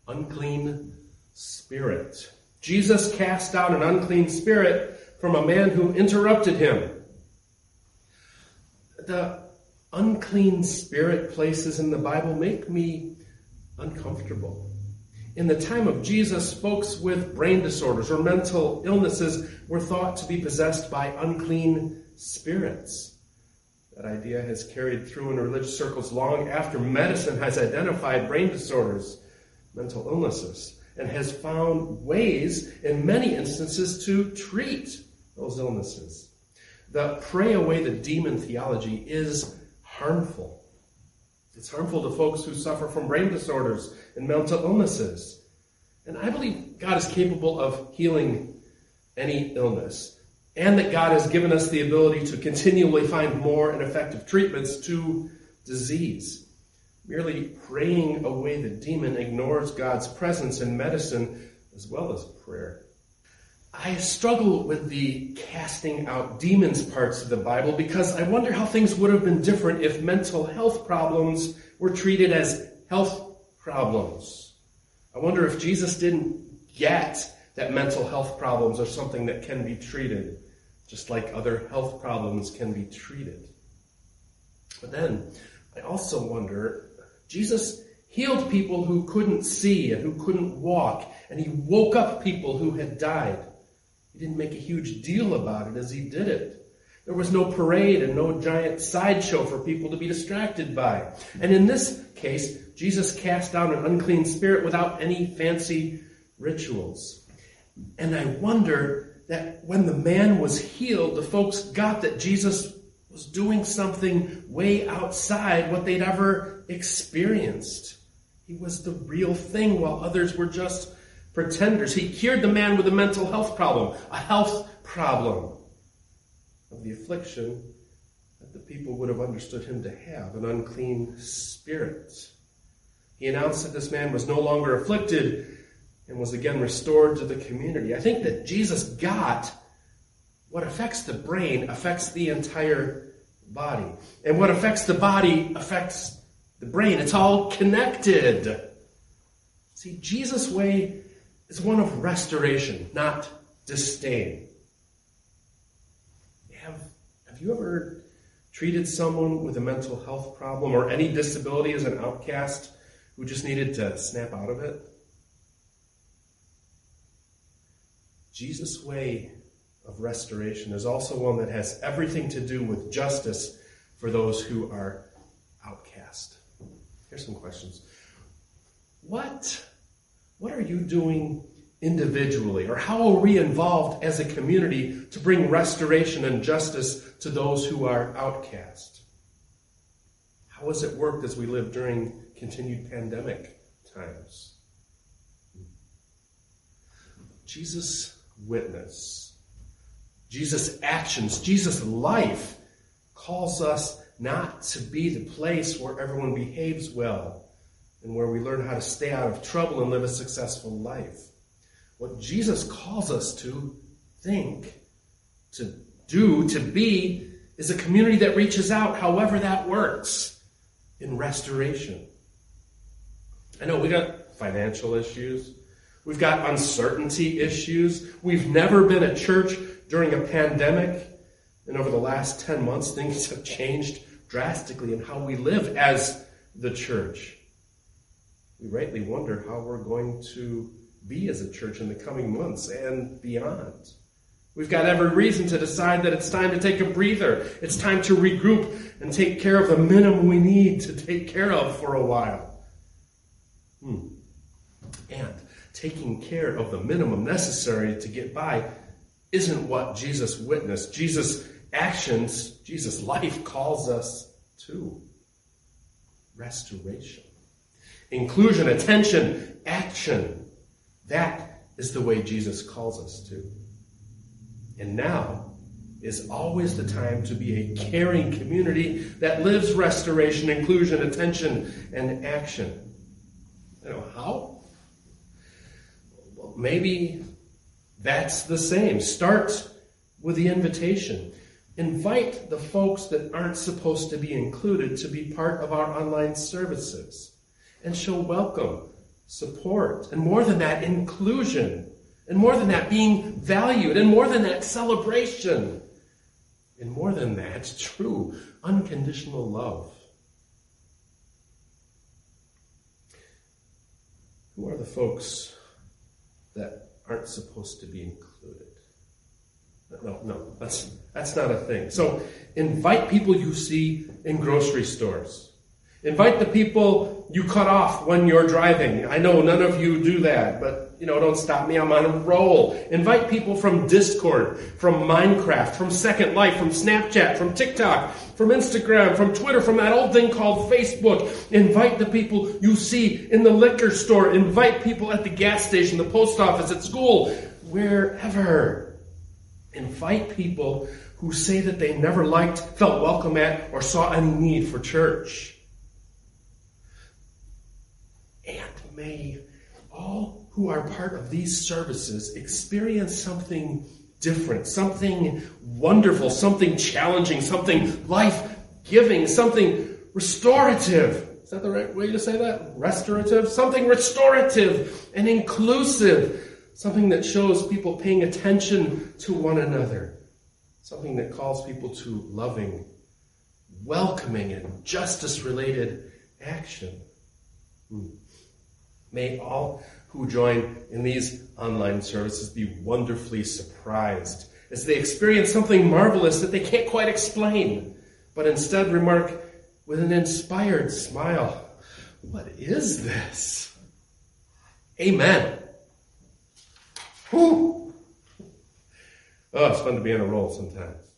unclean spirit. Jesus cast out an unclean spirit from a man who interrupted him. The unclean spirit places in the Bible make me uncomfortable. In the time of Jesus, folks with brain disorders or mental illnesses were thought to be possessed by unclean spirits. That idea has carried through in religious circles long after medicine has identified brain disorders, mental illnesses, and has found ways in many instances to treat those illnesses. The pray away the demon theology is harmful. It's harmful to folks who suffer from brain disorders and mental illnesses. And I believe God is capable of healing any illness, and that God has given us the ability to continually find more and effective treatments to disease. Merely praying away the demon ignores God's presence in medicine as well as prayer. I struggle with the casting out demons parts of the Bible because I wonder how things would have been different if mental health problems were treated as health problems. I wonder if Jesus didn't get that mental health problems are something that can be treated, just like other health problems can be treated. But then, I also wonder, Jesus healed people who couldn't see and who couldn't walk, and he woke up people who had died. He didn't make a huge deal about it as he did it. There was no parade and no giant sideshow for people to be distracted by. And in this case, Jesus cast out an unclean spirit without any fancy rituals. And I wonder that when the man was healed, the folks got that Jesus was doing something way outside what they'd ever experienced. He was the real thing while others were just pretenders. He cured the man with a mental health problem, a health problem of the affliction that the people would have understood him to have, an unclean spirit. He announced that this man was no longer afflicted and was again restored to the community. I think that Jesus got what affects the brain affects the entire body. And what affects the body affects the brain. It's all connected. See, Jesus' way is one of restoration, not disdain. Have you ever treated someone with a mental health problem or any disability as an outcast who just needed to snap out of it? Jesus' way of restoration is also one that has everything to do with justice for those who are outcast. Here's some questions. What are you doing individually, or how are we involved as a community to bring restoration and justice to those who are outcast? How has it worked as we live during continued pandemic times? Jesus' witness, Jesus' actions, Jesus' life calls us not to be the place where everyone behaves well and where we learn how to stay out of trouble and live a successful life. What Jesus calls us to think, to do, to be, is a community that reaches out, however that works, in restoration. I know we got financial issues. We've got uncertainty issues. We've never been a church during a pandemic. And over the last 10 months, things have changed drastically in how we live as the church. We rightly wonder how we're going to be as a church in the coming months and beyond. We've got every reason to decide that it's time to take a breather. It's time to regroup and take care of the minimum we need to take care of for a while. And taking care of the minimum necessary to get by isn't what Jesus witnessed. Jesus' actions, Jesus' life calls us to. Restoration. Inclusion, attention, action. That is the way Jesus calls us to. And now is always the time to be a caring community that lives restoration, inclusion, attention, and action. How? Well, maybe that's the same. Start with the invitation. Invite the folks that aren't supposed to be included to be part of our online services. And show welcome support, and more than that, inclusion, and more than that, being valued, and more than that, celebration, and more than that, true, unconditional love. Who are the folks that aren't supposed to be included? No, that's not a thing. So invite people you see in grocery stores. Invite the people you cut off when you're driving. I know none of you do that, but don't stop me. I'm on a roll. Invite people from Discord, from Minecraft, from Second Life, from Snapchat, from TikTok, from Instagram, from Twitter, from that old thing called Facebook. Invite the people you see in the liquor store. Invite people at the gas station, the post office, at school, wherever. Invite people who say that they never liked, felt welcome at, or saw any need for church. And may all who are part of these services experience something different, something wonderful, something challenging, something life-giving, something restorative. Is that the right way to say that? Restorative? Something restorative and inclusive. Something that shows people paying attention to one another. Something that calls people to loving, welcoming, and justice-related action. May all who join in these online services be wonderfully surprised as they experience something marvelous that they can't quite explain, but instead remark with an inspired smile, "What is this?" Amen. Whew. Oh, it's fun to be on a roll sometimes.